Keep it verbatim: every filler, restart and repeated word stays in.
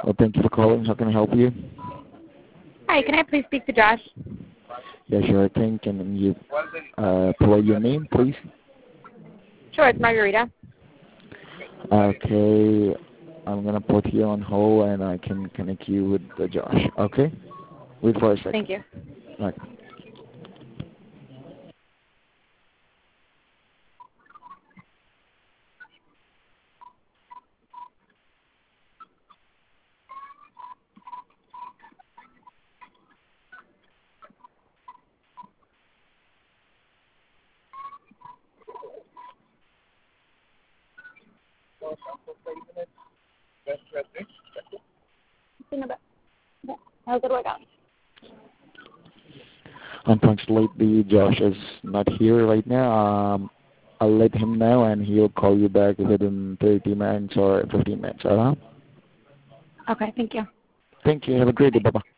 Well, thank you for calling. How can I help you? Hi, can I please speak to Josh? Yeah, sure thing. Can you uh, provide your name, please? Sure, it's Margarita. Okay, I'm gonna put you on hold and I can connect you with uh, Josh. Okay, wait for a second. Thank you. Right. How's it work out? Unfortunately, Josh is not here right now. Um, I'll let him know and he'll call you back within thirty minutes or fifteen minutes. Uh-huh. Okay, thank you. Thank you. Have a great day. Bye-bye.